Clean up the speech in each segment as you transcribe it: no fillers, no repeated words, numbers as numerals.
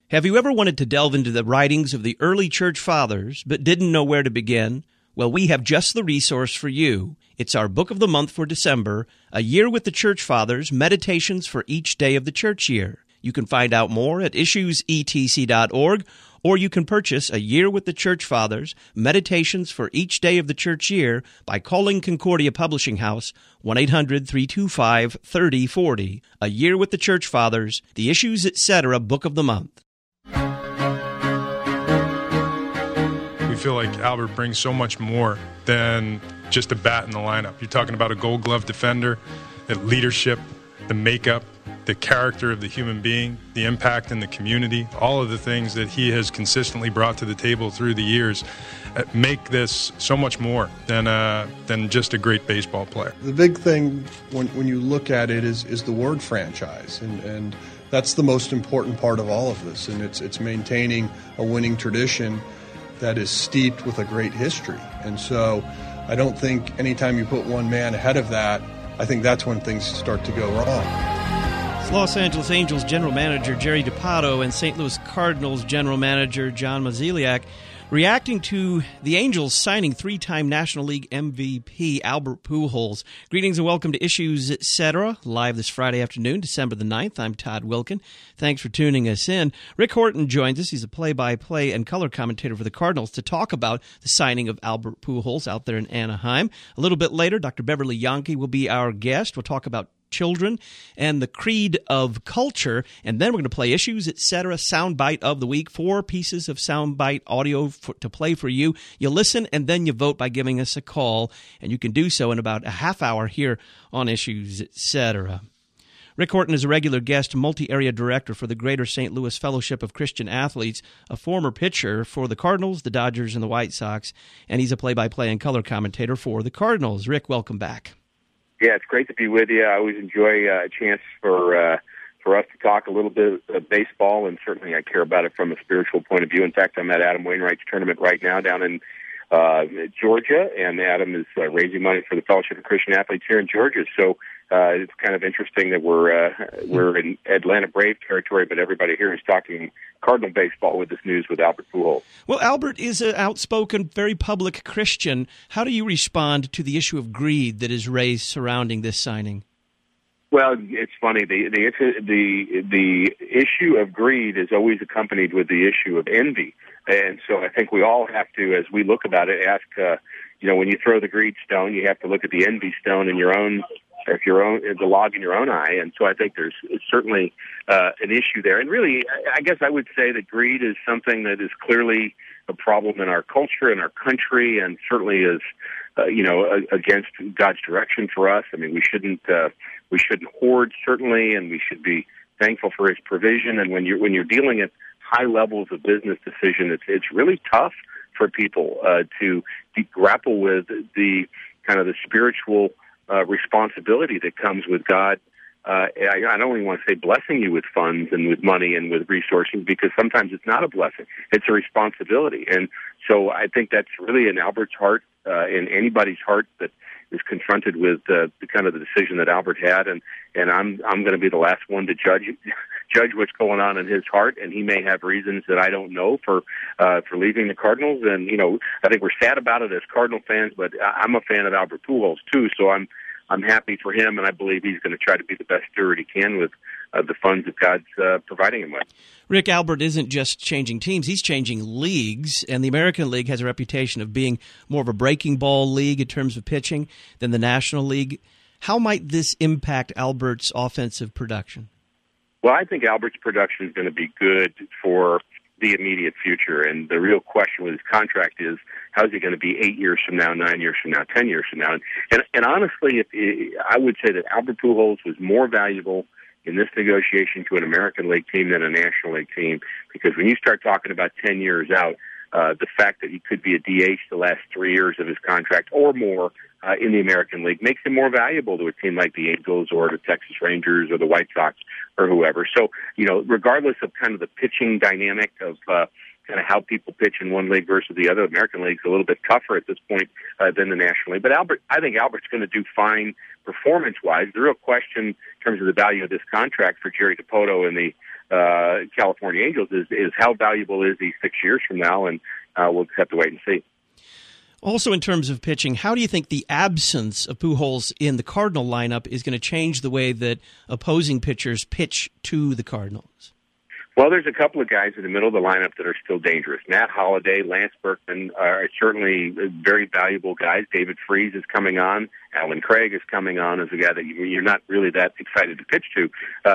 Have you ever wanted to delve into the writings of the early church fathers but didn't know where to begin? Well, we have just the resource for you. It's our book of the month for December, A Year with the Church Fathers, Meditations for Each Day of the Church Year. You can find out more at issuesetc.org, or you can purchase A Year with the Church Fathers, Meditations for Each Day of the Church Year by calling Concordia Publishing House, 1-800-325-3040. A Year with the Church Fathers, the Issues Etc. Book of the Month. We feel like Albert brings so much more than just a bat in the lineup. You're talking about a Gold Glove defender, the leadership, the makeup, the character of the human being, the impact in the community, all of the things that he has consistently brought to the table through the years make this so much more than just a great baseball player. The big thing when you look at it is the word franchise, and that's the most important part of all of this, and it's maintaining a winning tradition that is steeped with a great history. And so I don't think anytime you put one man ahead of that, I think that's when things start to go wrong. It's Los Angeles Angels General Manager Jerry Dipoto and St. Louis Cardinals General Manager John Mozeliak reacting to the Angels signing three-time National League MVP Albert Pujols. Greetings and welcome to Issues Etc. live this Friday afternoon, December the 9th. I'm Todd Wilkin. Thanks for tuning us in. Rick Horton joins us. He's a play-by-play and color commentator for the Cardinals to talk about the signing of Albert Pujols out there in Anaheim. A little bit later, Dr. Beverly Yahnke will be our guest. We'll talk about children and the creed of culture, and then we're going to play Issues Etc. Soundbite of the Week. 4 pieces of soundbite audio to play for you. You listen and then you vote by giving us a call, and you can do so in about a half hour here on Issues Etc. Rick Horton is a regular guest, multi-area director for the Greater St. Louis Fellowship of Christian Athletes, a former pitcher for the Cardinals, the Dodgers, and the White Sox, and he's a play-by-play and color commentator for the Cardinals. Rick, welcome back. Yeah, it's great to be with you. I always enjoy a chance for us to talk a little bit of baseball, and certainly I care about it from a spiritual point of view. In fact, I'm at Adam Wainwright's tournament right now down in Georgia, and Adam is raising money for the Fellowship of Christian Athletes here in Georgia. So it's kind of interesting that we're in Atlanta Brave territory, but everybody here is talking Cardinal baseball with this news with Albert Pujols. Well, Albert is an outspoken, very public Christian. How do you respond to the issue of greed that is raised surrounding this signing? Well, it's funny. The issue of greed is always accompanied with the issue of envy, and so I think we all have to, as we look about it, ask. When you throw the greed stone, you have to look at the envy stone in your own. If the log in your own eye, and so I think it's certainly an issue there. And really, I guess I would say that greed is something that is clearly a problem in our culture, in our country, and certainly is, against God's direction for us. I mean, we shouldn't hoard, certainly, and we should be thankful for His provision. And when you're dealing at high levels of business decision, it's really tough for people to grapple with the kind of the spiritual responsibility that comes with God. I don't even want to say blessing you with funds and with money and with resources, because sometimes it's not a blessing. It's a responsibility. And so I think that's really in Albert's heart, in anybody's heart that is confronted with the kind of the decision that Albert had. And I'm going to be the last one to judge what's going on in his heart. And he may have reasons that I don't know for leaving the Cardinals. And, I think we're sad about it as Cardinal fans, but I'm a fan of Albert Pujols too. So I'm happy for him, and I believe he's going to try to be the best steward he can with the funds that God's providing him with. Rick, Albert isn't just changing teams, he's changing leagues, and the American League has a reputation of being more of a breaking ball league in terms of pitching than the National League. How might this impact Albert's offensive production? Well, I think Albert's production is going to be good for the immediate future, and the real question with his contract is, how's he going to be 8 years from now, 9 years from now, 10 years from now? And honestly, I would say that Albert Pujols was more valuable in this negotiation to an American League team than a National League team, because when you start talking about 10 years out, the fact that he could be a DH the last 3 years of his contract or more in the American League makes him more valuable to a team like the Angels or the Texas Rangers or the White Sox or whoever. So, regardless of kind of the pitching dynamic of kind of how people pitch in one league versus the other, American League's a little bit tougher at this point than the National League. But I think Albert's going to do fine performance-wise. The real question in terms of the value of this contract for Jerry Dipoto and the California Angels is how valuable is he 6 years from now, and we'll just have to wait and see. Also, in terms of pitching, how do you think the absence of Pujols in the Cardinal lineup is going to change the way that opposing pitchers pitch to the Cardinals? Well, there's a couple of guys in the middle of the lineup that are still dangerous. Matt Holliday, Lance Berkman are certainly very valuable guys. David Freese is coming on. Alan Craig is coming on as a guy that you're not really that excited to pitch to.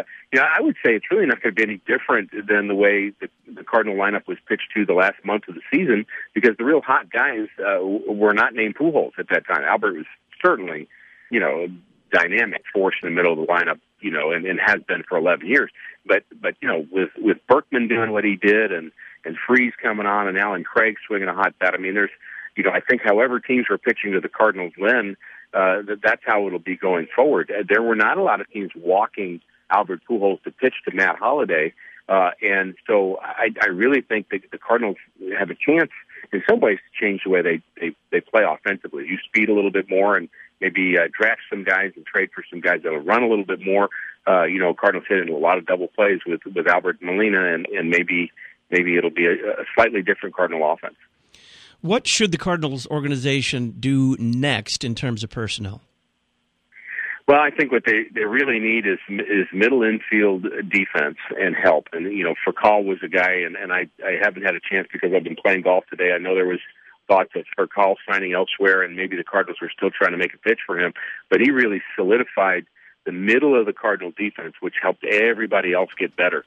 I would say it's really not going to be any different than the way the Cardinal lineup was pitched to the last month of the season, because the real hot guys were not named Pujols at that time. Albert was certainly, a dynamic force in the middle of the lineup, and has been for 11 years. But with Berkman doing what he did and Freese coming on and Alan Craig swinging a hot bat, I mean, there's, I think however teams were pitching to the Cardinals then, that's how it'll be going forward. There were not a lot of teams walking Albert Pujols to pitch to Matt Holliday, and so I really think that the Cardinals have a chance in some ways to change the way they play offensively. You speed a little bit more and maybe draft some guys and trade for some guys that'll run a little bit more. Cardinals hit in a lot of double plays with Albert Molina, and maybe it'll be a slightly different Cardinal offense. What should the Cardinals organization do next in terms of personnel? Well, I think what they really need is middle infield defense and help. And, Furcal was a guy, and I haven't had a chance because I've been playing golf today. I know there was thoughts of Furcal signing elsewhere, and maybe the Cardinals were still trying to make a pitch for him. But he really solidified the middle of the Cardinal defense, which helped everybody else get better.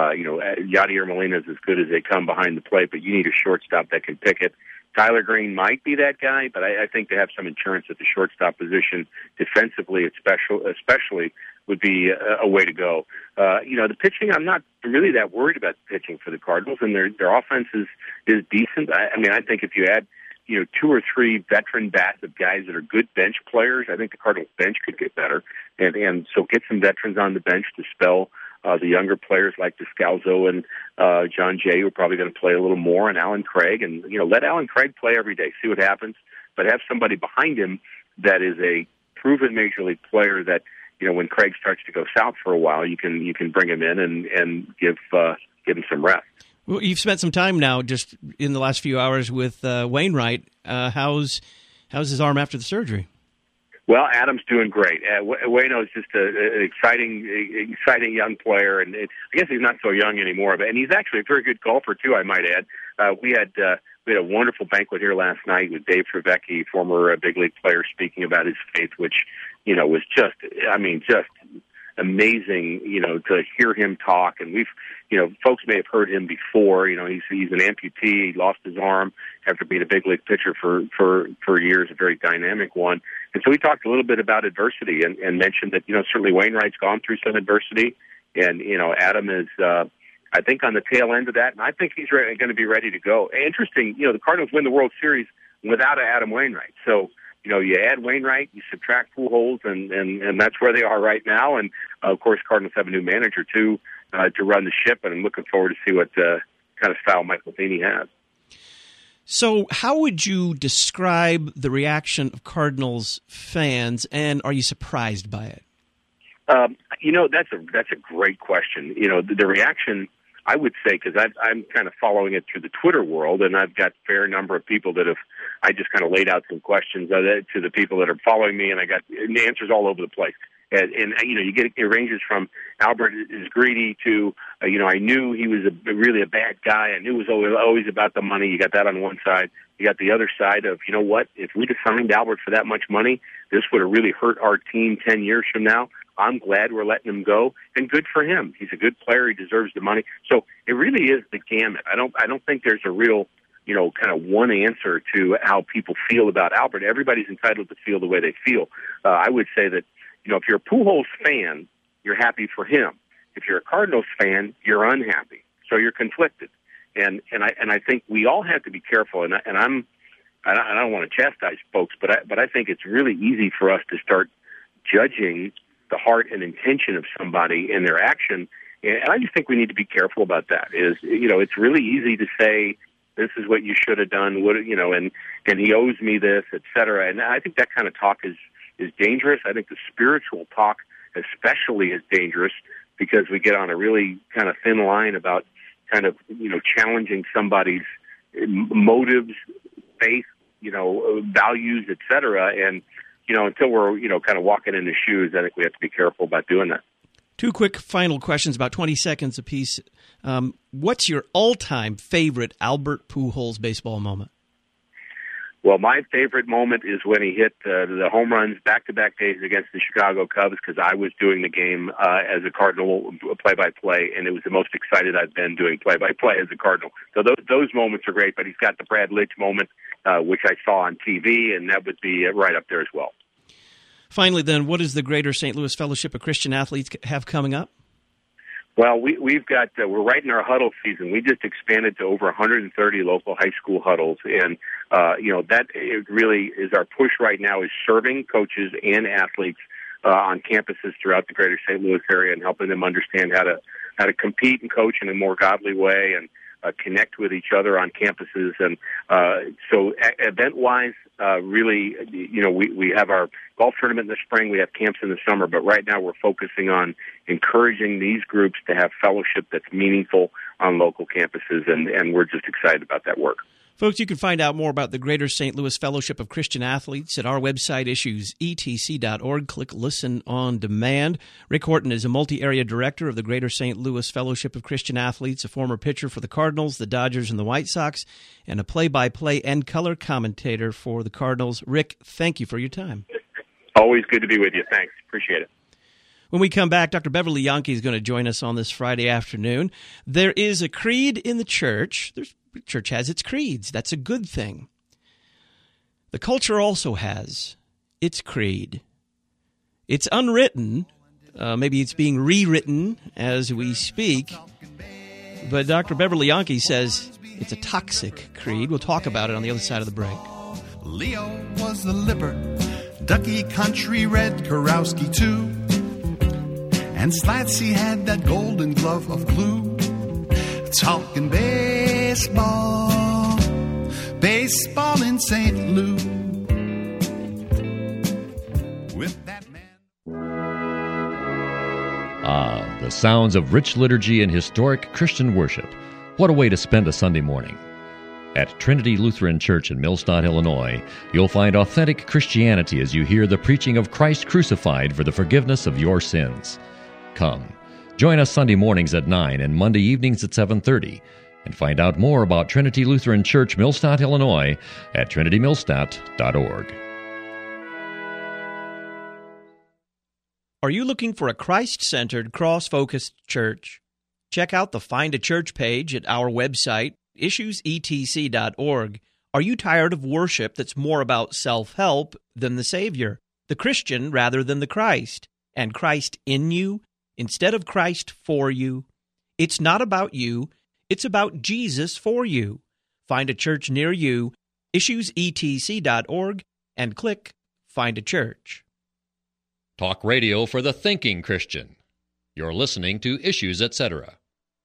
Yadier Molina is as good as they come behind the plate, but you need a shortstop that can pick it. Tyler Green might be that guy, but I think to have some insurance at the shortstop position defensively, especially would be a way to go. The pitching, I'm not really that worried about the pitching for the Cardinals, and their offense is decent. I think if you add, 2 or 3 veteran bats of guys that are good bench players, I think the Cardinals bench could get better. And so get some veterans on the bench to spell the younger players like Descalzo and John Jay, who are probably going to play a little more, and Alan Craig. And, let Alan Craig play every day, see what happens, but have somebody behind him that is a proven Major League player that, when Craig starts to go south for a while, you can bring him in and give him some rest. Well, you've spent some time now just in the last few hours with Wainwright. How's his arm after the surgery? Well, Adam's doing great. Waino is just an exciting young player, and I guess he's not so young anymore. And he's actually a very good golfer too, I might add. We had a wonderful banquet here last night with Dave Trevecchi, former big league player, speaking about his faith, which was just amazing. To hear him talk, and we've folks may have heard him before. He's an amputee. He lost his arm after being a big league pitcher for years, a very dynamic one. And so we talked a little bit about adversity and mentioned that, certainly Wainwright's gone through some adversity, and, Adam is, I think, on the tail end of that, and I think he's going to be ready to go. Interesting, the Cardinals win the World Series without Adam Wainwright. So, you add Wainwright, you subtract Pujols, and that's where they are right now. And, of course, Cardinals have a new manager, too, to run the ship, and I'm looking forward to see what kind of style Mike Matheny has. So how would you describe the reaction of Cardinals fans, and are you surprised by it? That's a great question. The reaction, I would say, because I'm kind of following it through the Twitter world, and I've got a fair number of people that I just kind of laid out some questions to the people that are following me, and I got answers all over the place. And it ranges from Albert is greedy to, I knew he was really a bad guy. I knew it was always about the money. You got that on one side. You got the other side of, if we'd have signed Albert for that much money, this would have really hurt our team 10 years from now. I'm glad we're letting him go, and good for him. He's a good player. He deserves the money. So it really is the gamut. I don't think there's a real, kind of one answer to how people feel about Albert. Everybody's entitled to feel the way they feel. I would say that, if you're a Pujols fan, you're happy for him. If you're a Cardinals fan, you're unhappy. So you're conflicted. And I think we all have to be careful. And I don't want to chastise folks, but I think it's really easy for us to start judging the heart and intention of somebody in their action. And I just think we need to be careful about that. It's really easy to say, this is what you should have done, and he owes me this, et cetera. And I think that kind of talk is dangerous. I think the spiritual talk especially is dangerous because we get on a really kind of thin line about kind of, challenging somebody's motives, faith, values, et cetera. And, until we're, kind of walking in the shoes, I think we have to be careful about doing that. Two quick final questions, about 20 seconds apiece. What's your all-time favorite Albert Pujols baseball moment? Well, my favorite moment is when he hit the home runs back-to-back days against the Chicago Cubs, because I was doing the game as a Cardinal play-by-play, and it was the most excited I've been doing play-by-play as a Cardinal. So those moments are great, but he's got the Brad Lidge moment, which I saw on TV, and that would be right up there as well. Finally, then, what does the Greater St. Louis Fellowship of Christian Athletes have coming up? Well, we've got we're right in our huddle season. We just expanded to over 130 local high school huddles, and that it really is our push right now, is serving coaches and athletes on campuses throughout the Greater St. Louis area and helping them understand how to compete and coach in a more godly way and connect with each other on campuses. And so event-wise, really, we have our golf tournament in the spring, we have camps in the summer, but right now we're focusing on encouraging these groups to have fellowship that's meaningful on local campuses, and we're just excited about that work. Folks, you can find out more about the Greater St. Louis Fellowship of Christian Athletes at our website, issuesetc.org. Click Listen on Demand. Rick Horton is a multi-area director of the Greater St. Louis Fellowship of Christian Athletes, a former pitcher for the Cardinals, the Dodgers, and the White Sox, and a play-by-play and color commentator for the Cardinals. Rick, thank you for your time. Always good to be with you. Thanks. Appreciate it. When we come back, Dr. Beverly Yahnke is going to join us on this Friday afternoon. There is a creed in the church. The church has its creeds. That's a good thing. The culture also has its creed. It's unwritten. Maybe it's being rewritten as we speak. But Dr. Beverly Yahnke says it's a toxic creed. We'll talk about it on the other side of the break. Leo was the lipper, Ducky Country Red, Kurowski too. And Slatsy had that golden glove of glue. Talking baseball in St. Louis. With that man. Ah, the sounds of rich liturgy and historic Christian worship. What a way to spend a Sunday morning. At Trinity Lutheran Church in Millstadt, Illinois, you'll find authentic Christianity as you hear the preaching of Christ crucified for the forgiveness of your sins. Come, join us Sunday mornings at 9 and Monday evenings at 7:30, and find out more about Trinity Lutheran Church, Millstadt, Illinois, at trinitymillstadt.org. Are you looking for a Christ-centered, cross-focused church? Check out the Find a Church page at our website, issuesetc.org. Are you tired of worship that's more about self-help than the Savior, the Christian rather than the Christ, and Christ in you instead of Christ for you? It's not about you, it's about Jesus for you. Find a church near you, issuesetc.org, and click Find a Church. Talk radio for the thinking Christian. You're listening to Issues, Etc.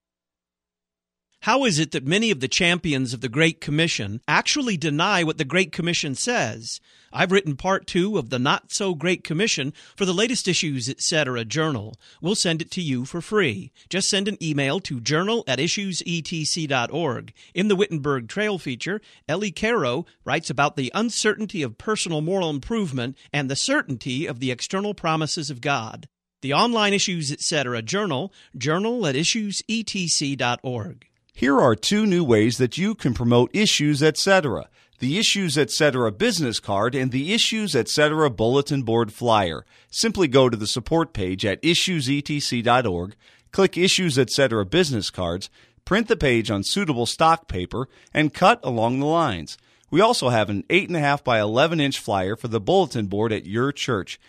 How is it that many of the champions of the Great Commission actually deny what the Great Commission says? I've written part 2 of the Not So Great Commission for the latest Issues, Etc. journal. We'll send it to you for free. Just send an email to journal@issuesetc.org. In the Wittenberg Trail feature, Ellie Caro writes about the uncertainty of personal moral improvement and the certainty of the external promises of God. The online Issues, Etc. journal, journal@issuesetc.org. Here are 2 new ways that you can promote Issues, Etc. The Issues, Etc. business card and the Issues, Etc. bulletin board flyer. Simply go to the support page at issuesetc.org, click Issues, Etc. business cards, print the page on suitable stock paper, and cut along the lines. We also have an 8.5 by 11-inch flyer for the bulletin board at your church.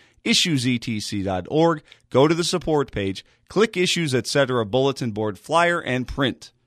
issuesetc.org, go to the support page, click Issues, Etc. bulletin board flyer, and print.